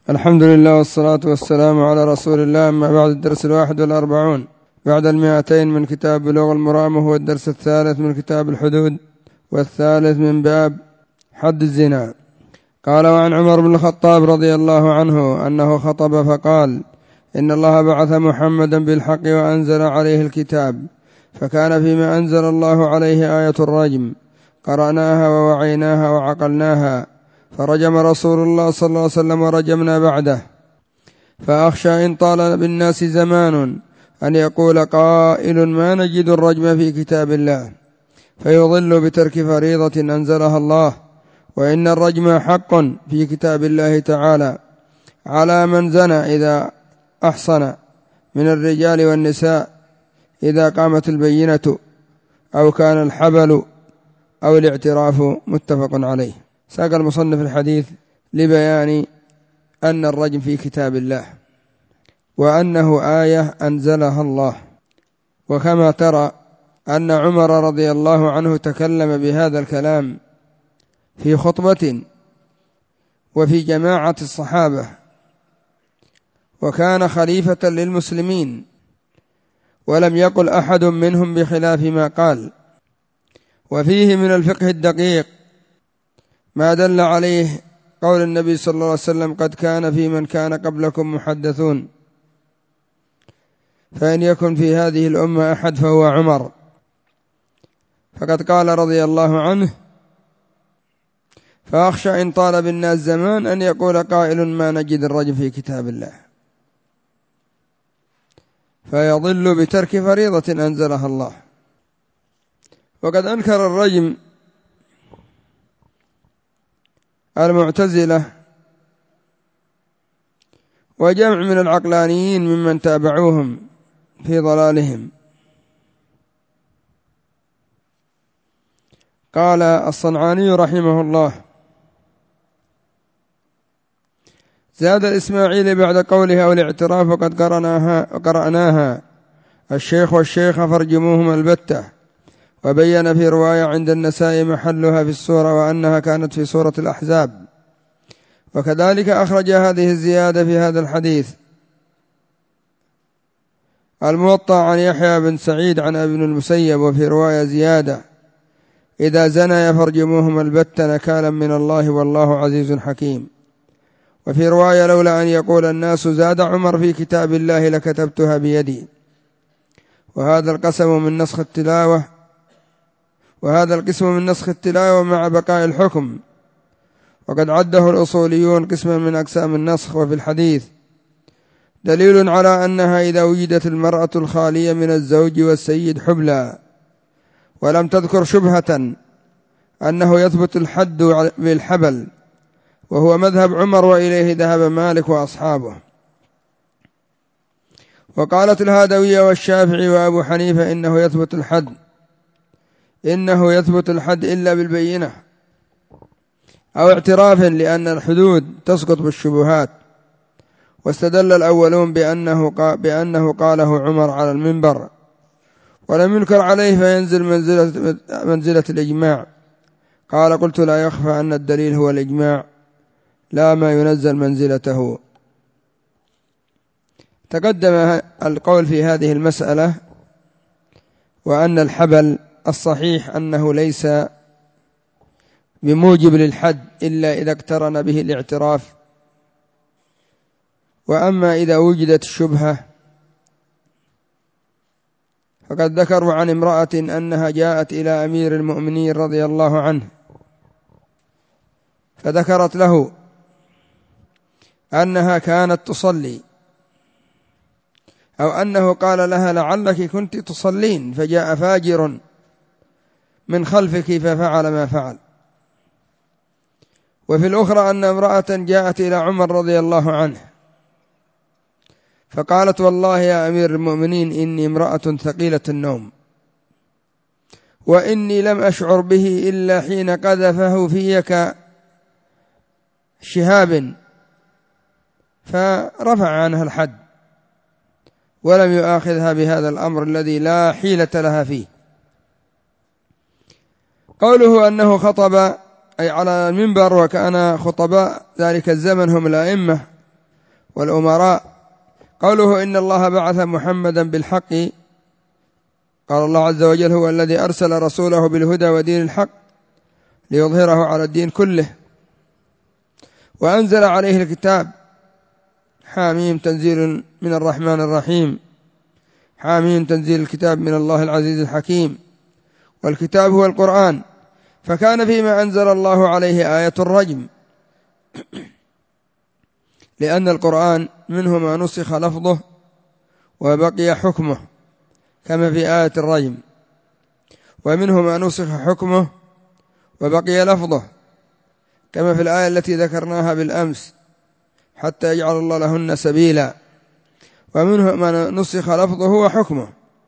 الحمد لله والصلاة والسلام على رسول الله. أما بعد، الدرس 41 بعد 200 من كتاب بلوغ المرام، وهو الدرس الثالث من كتاب الحدود والثالث من باب حد الزنا. قال: وعن عمر بن الخطاب رضي الله عنه أنه خطب فقال: إن الله بعث محمدا بالحق وأنزل عليه الكتاب، فكان فيما أنزل الله عليه آية الرجم، قرأناها ووعيناها وعقلناها، فرجم رسول الله صلى الله عليه وسلم ورجمنا بعده. فأخشى إن طال بالناس زمان أن يقول قائل: ما نجد الرجم في كتاب الله، فيضل بترك فريضة أنزلها الله. وإن الرجم حق في كتاب الله تعالى على من زنى إذا أحصن من الرجال والنساء، إذا قامت البينة أو كان الحبل أو الاعتراف. متفق عليه. ساق المصنف الحديث لبيان أن الرجم في كتاب الله، وأنه آية أنزلها الله. وكما ترى أن عمر رضي الله عنه تكلم بهذا الكلام في خطبة وفي جماعة الصحابة، وكان خليفة للمسلمين، ولم يقل أحد منهم بخلاف ما قال. وفيه من الفقه الدقيق ما دل عليه قول النبي صلى الله عليه وسلم: قد كان في من كان قبلكم محدثون، فإن يكن في هذه الأمة أحد فهو عمر. فقد قال رضي الله عنه: فأخشى إن طال بالناس زمان أن يقول قائل: ما نجد الرجم في كتاب الله، فيضل بترك فريضة أنزلها الله. وقد أنكر الرجم المعتزلة وجمع من العقلانيين ممن تابعوهم في ضلالهم. قال الصنعاني رحمه الله: زاد الإسماعيلي بعد قوله: أو الاعتراف، وقد قرأناها الشيخ والشيخة فارجموهما البتة. وبين في رواية عند النسائي محلها في السورة، وأنها كانت في سورة الأحزاب. وكذلك أخرج هذه الزيادة في هذا الحديث الموطأ عن يحيى بن سعيد عن ابن المسيب، وفي رواية زيادة: إذا زنى فارجموهما البتة نكالا من الله والله عزيز حكيم. وفي رواية: لولا أن يقول الناس زاد عمر في كتاب الله لكتبتها بيدي. وهذا القسم من نسخ التلاوة، وهذا القسم من نسخ التلاوة مع بقاء الحكم، وقد عده الأصوليون قسما من أقسام النسخ. وفي الحديث دليل على أنها إذا وجدت المرأة الخالية من الزوج والسيد حبلى ولم تذكر شبهة أنه يثبت الحد بالحبل، وهو مذهب عمر، وإليه ذهب مالك وأصحابه. وقالت الهادوية والشافعي وأبو حنيفة إنه يثبت الحد إلا بالبينة أو اعتراف، لأن الحدود تسقط بالشبهات. واستدل الأولون بأنه قاله عمر على المنبر ولم ينكر عليه، فينزل منزلة الإجماع. قال: قلت: لا يخفى أن الدليل هو الإجماع، لا ما ينزل منزلته. تقدم القول في هذه المسألة، وأن الحبل الصحيح أنه ليس بموجب للحد إلا إذا اقترن به الاعتراف. وأما إذا وجدت الشبهة فقد ذكروا عن امرأة أنها جاءت إلى أمير المؤمنين رضي الله عنه، فذكرت له أنها كانت تصلي، أو أنه قال لها: لعلك كنت تصلين، فجاء فاجر من خلفك ففعل ما فعل. وفي الأخرى أن امرأة جاءت إلى عمر رضي الله عنه فقالت: والله يا أمير المؤمنين إني امرأة ثقيلة النوم، وإني لم أشعر به إلا حين قذفه في شهاب، فرفع عنها الحد ولم يؤاخذها بهذا الأمر الذي لا حيلة لها فيه. قوله أنه خطب أي على المنبر، وكان خطباء ذلك الزمن هم الأئمة والأمراء. قوله إن الله بعث محمدا بالحق، قال الله عز وجل هو الذي أرسل رسوله بالهدى ودين الحق ليظهره على الدين كله، وأنزل عليه الكتاب. حاميم تنزيل من الرحمن الرحيم، حاميم تنزيل الكتاب من الله العزيز الحكيم. والكتاب هو القرآن، فكان فيما أنزل الله عليه آية الرجم، لأن القرآن منه ما نسخ لفظه وبقي حكمه كما في آية الرجم، ومنه ما نسخ حكمه وبقي لفظه كما في الآية التي ذكرناها بالأمس حتى يجعل الله لهن سبيلا، ومنه ما نسخ لفظه وحكمه.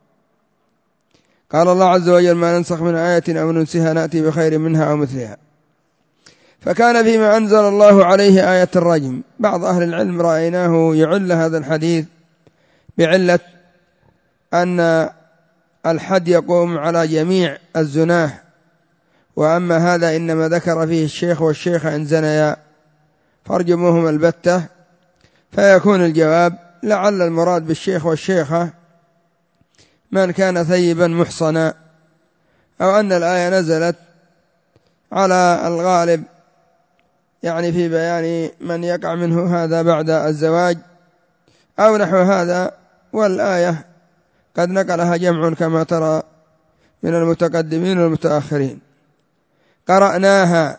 قال الله عز وجل ما ننسخ من آية أو ننسها نأتي بخير منها أو مثلها. فكان فيما أنزل الله عليه آية الرجم. بعض أهل العلم رأيناه يعل هذا الحديث بعلة أن الحد يقوم على جميع الزناه، وأما هذا إنما ذكر فيه الشيخ والشيخة إن زنيا فارجموهم البتة، فيكون الجواب لعل المراد بالشيخ والشيخة من كان ثيبا محصنا، أو أن الآية نزلت على الغالب يعني في بيان من يقع منه هذا بعد الزواج أو نحو هذا، والآية قد نقلها جمع كما ترى من المتقدمين والمتأخرين. قرأناها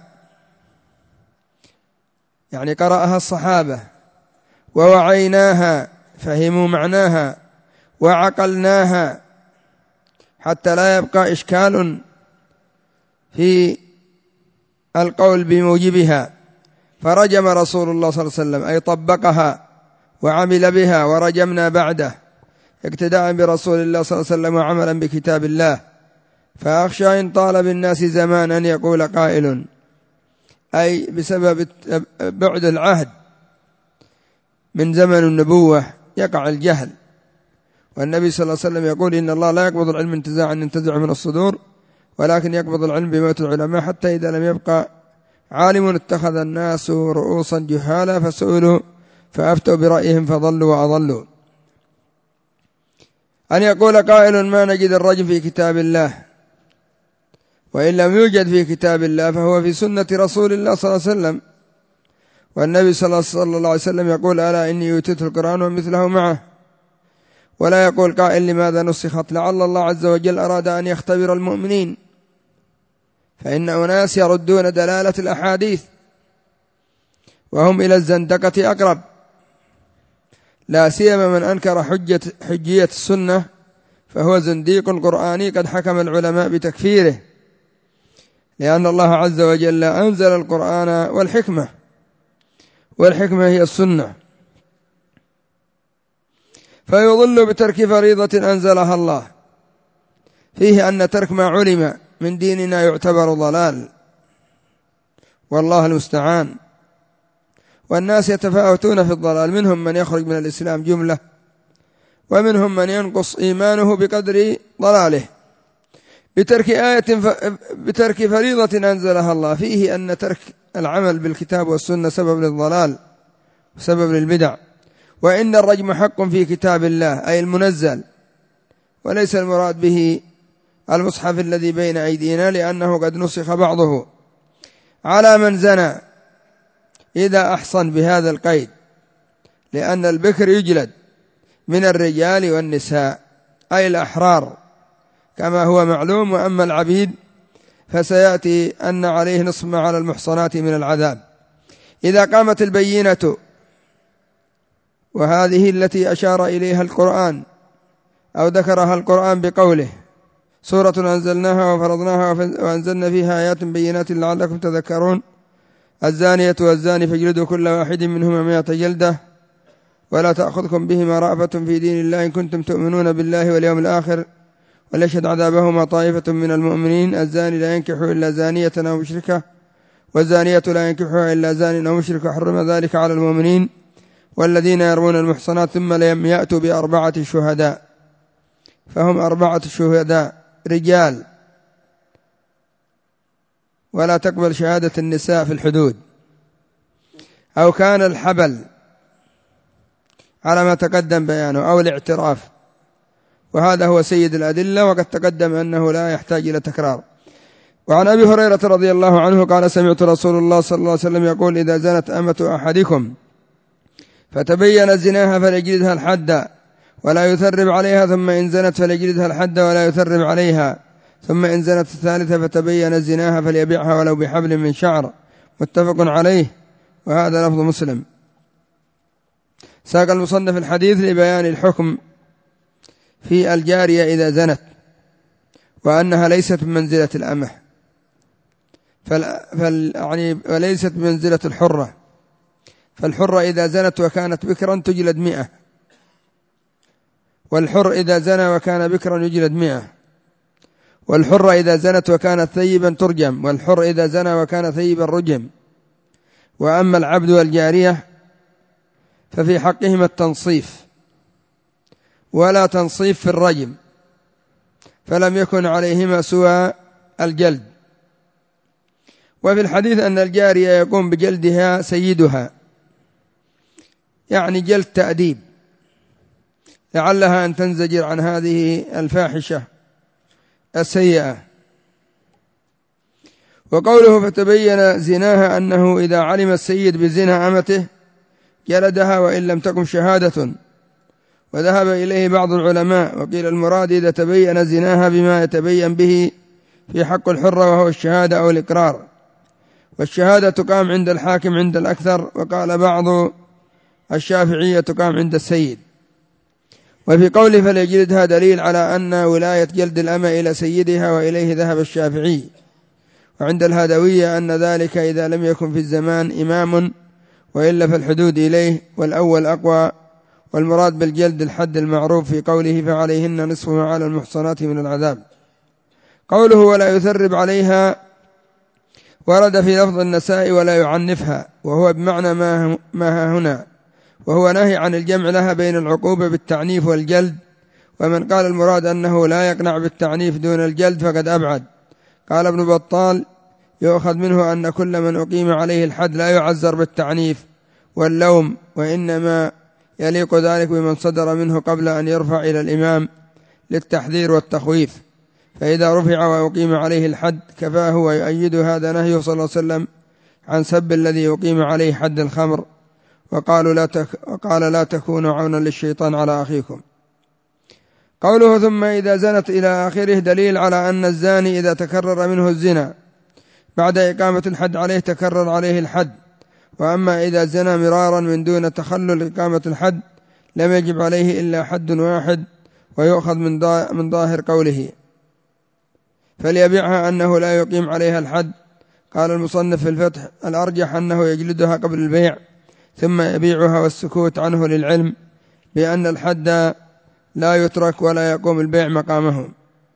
يعني قرأها الصحابة، ووعيناها فهموا معناها، وعقلناها حتى لا يبقى إشكال في القول بموجبها، فرجم رسول الله صلى الله عليه وسلم أي طبقها وعمل بها، ورجمنا بعده اقتداء برسول الله صلى الله عليه وسلم وعملا بكتاب الله. فأخشى إن طال بالناس زمان أن يقول قائل، أي بسبب بعد العهد من زمن النبوة يقع الجهل، والنبي صلى الله عليه وسلم يقول إن الله لا يقبض العلم انتزاعا ينتزع من الصدور، ولكن يقبض العلم بموت العلماء، حتى إذا لم يبقى عالم اتخذ الناس رؤوسا جهالا فسئلوا فأفتوا برأيهم فضلوا وأضلوا. أن يقول قائل ما نجد الرجم في كتاب الله، وإن لم يوجد في كتاب الله فهو في سنة رسول الله صلى الله عليه وسلم، والنبي صلى الله عليه وسلم يقول ألا إني أوتيت القرآن ومثله معه. ولا يقول قائل لماذا نسخت، لعل الله عز وجل أراد أن يختبر المؤمنين، فإن أناس يردون دلالة الأحاديث وهم إلى الزندقة أقرب، لا سيما من أنكر حجية السنة فهو زنديق قرآني قد حكم العلماء بتكفيره، لأن الله عز وجل أنزل القرآن والحكمة هي السنة، فيضل بترك فريضة أنزلها الله، فيه أن ترك ما علم من ديننا يعتبر ضلال، والله المستعان. والناس يتفاوتون في الضلال، منهم من يخرج من الإسلام جملة، ومنهم من ينقص إيمانه بقدر ضلاله بترك فريضة أنزلها الله، فيه أن ترك العمل بالكتاب والسنة سبب للضلال وسبب للبدع. وإن الرجم حق في كتاب الله أي المنزل، وليس المراد به المصحف الذي بين أيدينا، لأنه قد نسخ بعضه على من زنى إذا أحصن بهذا القيد، لأن البكر يجلد من الرجال والنساء أي الأحرار كما هو معلوم، وأما العبيد فسيأتي أن عليه نصف ما على المحصنات من العذاب إذا قامت البينة. وهذه التي أشار إليها القرآن أو ذكرها القرآن بقوله سورة أنزلناها وفرضناها وأنزلنا فيها آيات بينات لعلكم تذكرون، الزانية والزاني فاجلدوا كل واحد منهما 100 جلدة ولا تأخذكم بهما رأفة في دين الله إن كنتم تؤمنون بالله واليوم الآخر وليشهد عذابهما طائفة من المؤمنين، الزاني لا ينكح إلا زانية أو مشركة والزانية لا ينكحها إلا زان أو مشرك، حرم ذلك على المؤمنين والذين يرمون المحصنات ثم لم يأتوا ب4 شهداء، فهم 4 شهداء رجال، ولا تقبل شهادة النساء في الحدود. أو كان الحبل على ما تقدم بيانه، أو الاعتراف، وهذا هو سيد الأدلة، وقد تقدم أنه لا يحتاج إلى تكرار. وعن أبي هريرة رضي الله عنه قال سمعت رسول الله صلى الله عليه وسلم يقول إذا زنت أمة أحدكم فتبين زناها فليجلدها الحد ولا يثرب عليها، ثم إن زنت فليجلدها الحد ولا يثرب عليها، ثم إن زنت الثالثة فتبين زناها فليبيعها ولو بحبل من شعر. متفق عليه، وهذا لفظ مسلم. ساق المصنف الحديث لبيان الحكم في الجارية إذا زنت، وأنها ليست بمنزلة الأمة، وليست بمنزلة الحرة، فالحرة إذا زنت وكانت بكرا تجلد 100، والحر إذا زنى وكان بكرا يجلد 100، والحرة إذا زنت وكانت ثيبا ترجم، والحر إذا زنى وكان ثيبا رجم. وأما العبد والجارية ففي حقهما التنصيف، ولا تنصيف في الرجم، فلم يكن عليهما سوى الجلد. وفي الحديث أن الجارية يقوم بجلدها سيدها، يعني جلد تأديب، لعلها أن تنزجر عن هذه الفاحشة السيئة. وقوله فتبين زناها أنه إذا علم السيد بزنا أمته جلدها وإن لم تقم شهادة، وذهب إليه بعض العلماء، وقيل المراد إذا تبين زناها بما يتبين به في حق الحرة وهو الشهادة أو الإقرار، والشهادة تقام عند الحاكم عند الأكثر، وقال بعض الشافعية تقام عند السيد. وفي قوله فليجلدها دليل على أن ولاية جلد الأمة إلى سيدها، وإليه ذهب الشافعي. وعند الهدوية أن ذلك إذا لم يكن في الزمان إمام، وإلا فالحدود إليه، والأول أقوى، والمراد بالجلد الحد المعروف في قوله فعليهن نصف ما على المحصنات من العذاب. قوله ولا يثرب عليها ورد في لفظ النساء ولا يعنفها، وهو بمعنى ما هنا، وهو نهي عن الجمع لها بين العقوبة بالتعنيف والجلد. ومن قال المراد أنه لا يقنع بالتعنيف دون الجلد فقد أبعد. قال ابن بطال يؤخذ منه أن كل من أقيم عليه الحد لا يعزر بالتعنيف واللوم، وإنما يليق ذلك بمن صدر منه قبل أن يرفع إلى الإمام للتحذير والتخويف، فإذا رفع وأقيم عليه الحد كفاه. ويؤيد هذا نهيه صلى الله عليه وسلم عن سب الذي يقيم عليه حد الخمر، وقال لا تكونوا عونا للشيطان على أخيكم. قوله ثم إذا زنت إلى آخره دليل على أن الزاني إذا تكرر منه الزنا بعد إقامة الحد عليه تكرر عليه الحد، وأما إذا زنى مرارا من دون تخلل إقامة الحد لم يجب عليه إلا حد واحد، ويؤخذ من ظاهر قوله فليبيعها أنه لا يقيم عليها الحد. قال المصنف في الفتح الأرجح أنه يجلدها قبل البيع ثم يبيعها، والسكوت عنه للعلم بأن الحد لا يترك ولا يقوم البيع مقامه.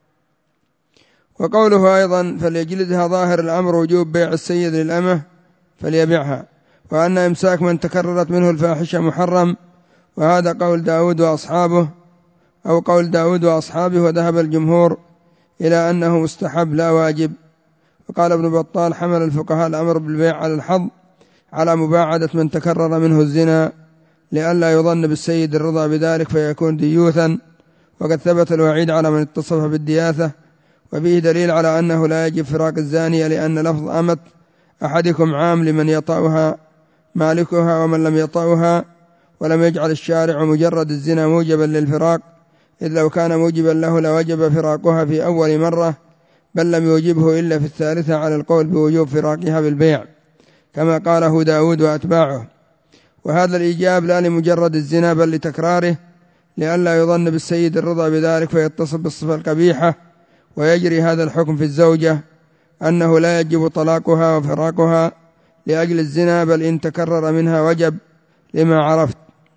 وقوله أيضا فليجلدها ظاهر الأمر وجوب بيع السيد للأمة فليبيعها، وأن إمساك من تكررت منه الفاحشة محرم، وهذا قول داود وأصحابه أو قول داود وأصحابه، وذهب الجمهور إلى أنه مستحب لا واجب. وقال ابن بطال حمل الفقهاء الأمر بالبيع على الحظ على مباعدة من تكرر منه الزنا لئلا يظن بالسيد الرضا بذلك فيكون ديوثا، وقد ثبت الوعيد على من اتصف بالدياثة. وفيه دليل على أنه لا يجب فراق الزانية، لأن لفظ أمت أحدكم عام لمن يطأها مالكها ومن لم يطأها، ولم يجعل الشارع مجرد الزنا موجبا للفراق، إذ لو كان موجبا له لوجب فراقها في أول مرة، بل لم يوجبه إلا في الثالثة على القول بوجوب فراقها بالبيع كما قاله داود وأتباعه. وهذا الإيجاب لا لمجرد الزنا بل لتكراره، لئلا يظن بالسيد الرضا بذلك فيتصف بالصفة القبيحة، ويجري هذا الحكم في الزوجة أنه لا يجب طلاقها وفراقها لأجل الزنا، بل إن تكرر منها وجب لما عرفت.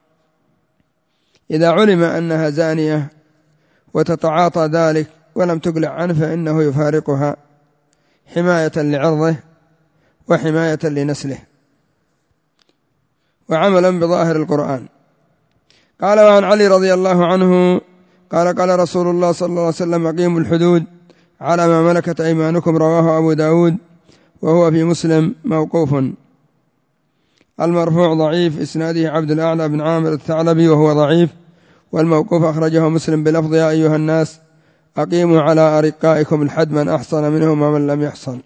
إذا علم أنها زانية وتتعاطى ذلك ولم تقلع عنه فإنه يفارقها حماية لعرضه وحماية لنسله وعملا بظاهر القرآن. قال وعن علي رضي الله عنه قال رسول الله صلى الله عليه وسلم أقيموا الحدود على ما ملكت أيمانكم، رواه أبو داود وهو في مسلم موقوف. المرفوع ضعيف إسناده عبد الأعلى بن عامر الثعلبي وهو ضعيف. والموقوف أخرجه مسلم بلفظ يا أيها الناس أقيموا على أرقائكم الحد من أحصن منهم ومن لم يحصن.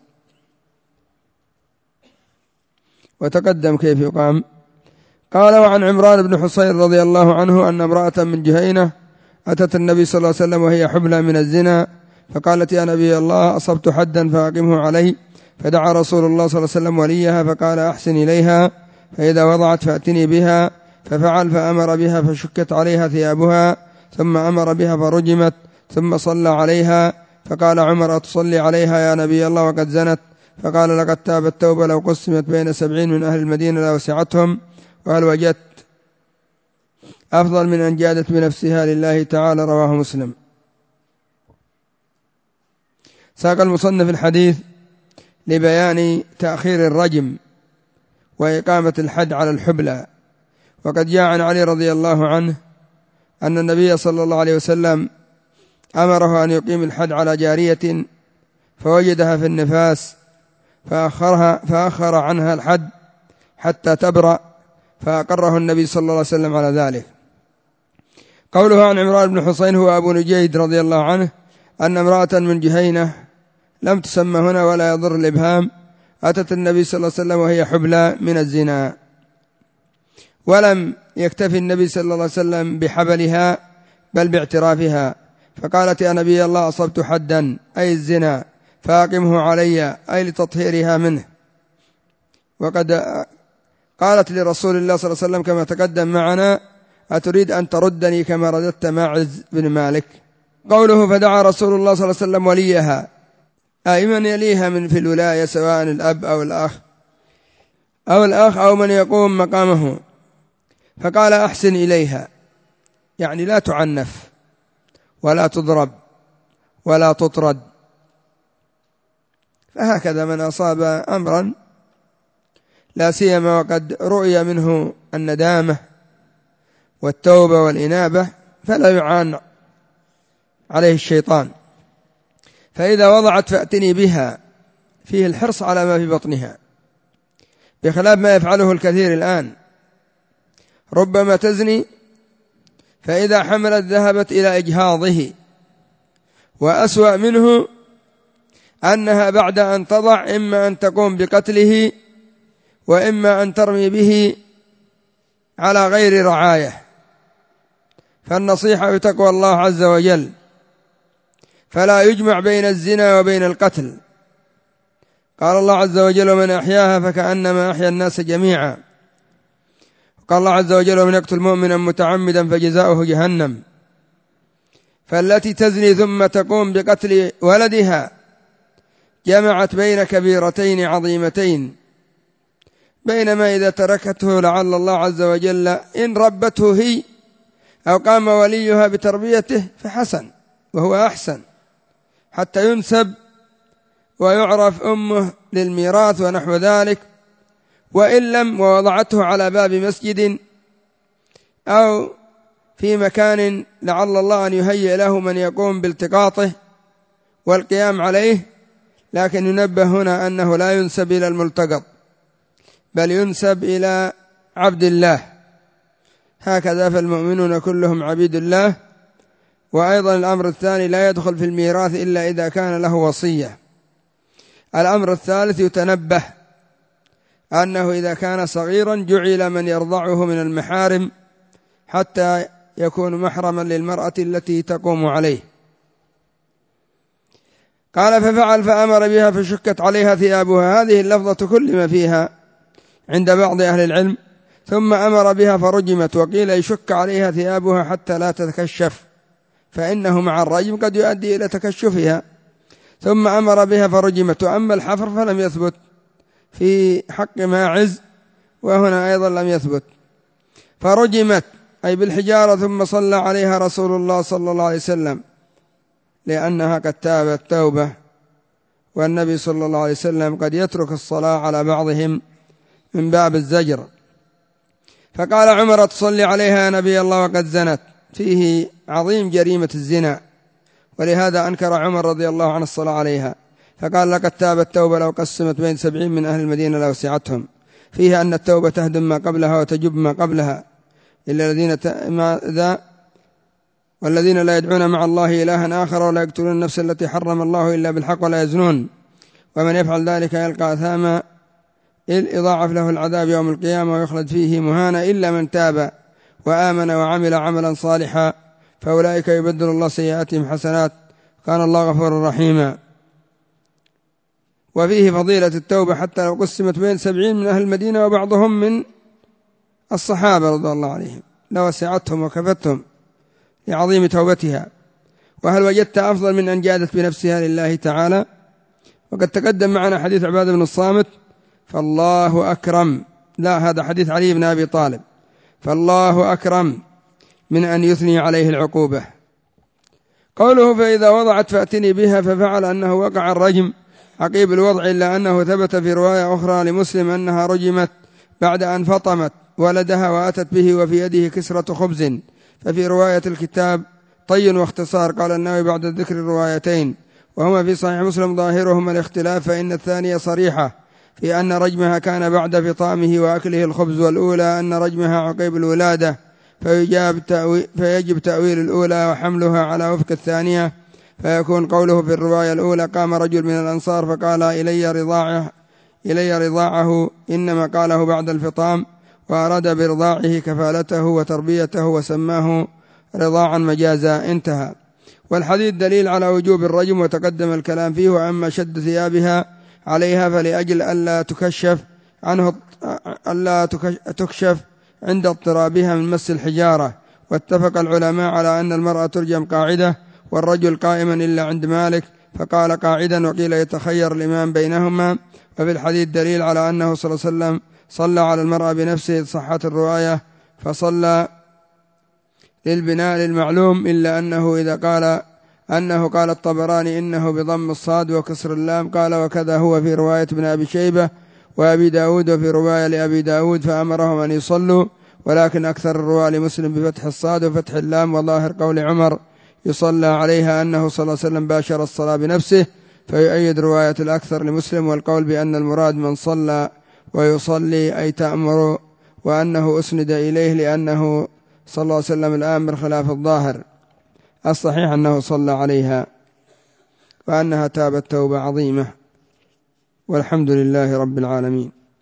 وتقدم كيف يقام. قال وعن عمران بن حصين رضي الله عنه أن امرأة من جهينة أتت النبي صلى الله عليه وسلم وهي حبلى من الزنا فقالت يا نبي الله أصبت حدا فأقمه علي. فدعا رسول الله صلى الله عليه وسلم وليها فقال أحسن إليها فإذا وضعت فأتني بها. ففعل فأمر بها فشكت عليها ثيابها ثم أمر بها فرجمت ثم صلى عليها. فقال عمر أتصلي عليها يا نبي الله وقد زنت؟ فقال لقد تابت توبة لو قسمت بين 70 من أهل المدينة لوسعتهم. وهل وجدت أفضل من أن جادت بنفسها لله تعالى؟ رواه مسلم. ساق المصنف الحديث لبيان تأخير الرجم وإقامة الحد على الحبلى. وقد جاء عن علي رضي الله عنه أن النبي صلى الله عليه وسلم أمره أن يقيم الحد على جارية فوجدها في النفاس فأخر عنها الحد حتى تبرأ فأقره النبي صلى الله عليه وسلم على ذلك. قوله عن عمران بن حصين هو أبو نجيد رضي الله عنه أن امرأة من جهينة لم تسمى هنا ولا يضر الإبهام أتت النبي صلى الله عليه وسلم وهي حبلى من الزنا. ولم يكتفي النبي صلى الله عليه وسلم بحبلها بل باعترافها فقالت يا نبي الله أصبت حدا أي الزنا فأقمه علي أي لتطهيرها منه. وقد قالت لرسول الله صلى الله عليه وسلم كما تقدم معنا أتريد أن تردني كما رددت ماعز بن مالك. قوله فدعا رسول الله صلى الله عليه وسلم وليها أي من يليها من في الولاية سواء الأب أو الأخ أو من يقوم مقامه. فقال أحسن إليها يعني لا تعنف ولا تضرب ولا تطرد. فهكذا من أصاب أمرا لا سيما وقد رؤي منه الندامة والتوبة والإنابة فلا يعان عليه الشيطان. فإذا وضعت فأتني بها فيه الحرص على ما في بطنها بخلاف ما يفعله الكثير الآن. ربما تزني فإذا حملت ذهبت إلى إجهاضه. وأسوأ منه أنها بعد أن تضع إما أن تقوم بقتله وإما أن ترمي به على غير رعاية. فالنصيحة بتقوى الله عز وجل فلا يجمع بين الزنا وبين القتل. قال الله عز وجل ومن أحياها فكأنما أحيا الناس جميعا. قال الله عز وجل ومن يقتل مؤمنا متعمدا فجزاؤه جهنم. فالتي تزني ثم تقوم بقتل ولدها جمعت بين كبيرتين عظيمتين. بينما إذا تركته لعل الله عز وجل إن ربته هي أو قام وليها بتربيته فحسن وهو أحسن حتى ينسب ويعرف أمه للميراث ونحو ذلك. وإن لم ووضعته على باب مسجد أو في مكان لعل الله أن يهيئ له من يقوم بالتقاطه والقيام عليه. لكن ينبه هنا أنه لا ينسب إلى الملتقط بل ينسب إلى عبد الله. هكذا فالمؤمنون كلهم عبيد الله. وأيضا الأمر الثاني لا يدخل في الميراث إلا إذا كان له وصية. الأمر الثالث يتنبه أنه إذا كان صغيرا جعل من يرضعه من المحارم حتى يكون محرما للمرأة التي تقوم عليه. قال ففعل فأمر بها فشكت عليها ثيابها. هذه اللفظة كل ما فيها عند بعض أهل العلم. ثم أمر بها فرجمت. وقيل يشك عليها ثيابها حتى لا تتكشف فإنه مع الرجم قد يؤدي إلى تكشفها. ثم أمر بها فرجمت. وأما الحفر فلم يثبت في حق ماعز وهنا أيضا لم يثبت. فرجمت أي بالحجارة. ثم صلى عليها رسول الله صلى الله عليه وسلم لأنها قد تابت توبة. والنبي صلى الله عليه وسلم قد يترك الصلاة على بعضهم من باب الزجر. فقال عمر تصلي عليها يا نبي الله وقد زنت. فيه عظيم جريمة الزنا ولهذا أنكر عمر رضي الله عنه الصلاة عليها. فقال لقد تابت توبة لو قسمت بين 70 من أهل المدينة لوسعتهم. فيها أن التوبة تهدم ما قبلها وتجب ما قبلها، والذين لا يدعون مع الله إلها آخر ولا يقتلون النفس التي حرم الله إلا بالحق ولا يزنون، ومن يفعل ذلك يلقى أثاما يضاعف له العذاب يوم القيامة ويخلد فيه مهانا إلا من تاب وآمن وعمل عملا صالحا فأولئك يبدل الله سيئاتهم حسنات كان الله غفورا رحيما. وفيه فضيلة التوبة حتى لو قسمت بين 70 من أهل المدينة وبعضهم من الصحابة رضي الله عليهم لوسعتهم وكفتهم لعظيم توبتها. وهل وجدت أفضل من أن جادت بنفسها لله تعالى؟ وقد تقدم معنا حديث عبادة بن الصامت فالله أكرم، لا هذا حديث علي بن أبي طالب، فالله أكرم من أن يثني عليه العقوبة. قوله فإذا وضعت فأتني بها ففعل أنه وقع الرجم عقيب الوضع، إلا أنه ثبت في رواية أخرى لمسلم أنها رجمت بعد أن فطمت ولدها وأتت به وفي يده كسرة خبز. ففي رواية الكتاب طي واختصار. قال النووي بعد ذكر الروايتين وهما في صحيح مسلم ظاهرهما الاختلاف، فإن الثانية صريحة في أن رجمها كان بعد فطامه وأكله الخبز، والأولى أن رجمها عقيب الولادة، فيجب تأويل الأولى وحملها على وفق الثانية، فيكون قوله في الرواية الأولى قام رجل من الأنصار فقال إلي رضاعه، إنما قاله بعد الفطام وأراد برضاعه كفالته وتربيته وسماه رضاعا مجازا. انتهى. والحديث دليل على وجوب الرجم وتقدم الكلام فيه. وأما شد ثيابها عليها فلأجل ألا تكشف عند اضطرابها من مس الحجارة. واتفق العلماء على أن المرأة ترجم قاعدة والرجل قائما إلا عند مالك فقال قاعدا، وقيل يتخير الإمام بينهما. وفي الحديث دليل على أنه صلى الله عليه وسلم صلى على المرأة بنفسه صحت الرواية فصلى للبناء للمعلوم، إلا أنه إذا قال الطبراني إنه بضم الصاد وكسر اللام قال وكذا هو في رواية ابن أبي شيبة وأبي داود وفي رواية لأبي داود فأمرهم أن يصلوا، ولكن أكثر الرواة لمسلم بفتح الصاد وفتح اللام. وظاهر قول عمر يصلى عليها أنه صلى الله عليه وسلم باشر الصلاة بنفسه، فيؤيد رواية الأكثر لمسلم والقول بأن المراد من صلى ويصلي أي تأمر، وأنه أسند إليه لأنه صلى الله عليه وسلم الآمر خلاف الظاهر. الصحيح أنه صلى عليها وأنها تابت توبة عظيمة، والحمد لله رب العالمين.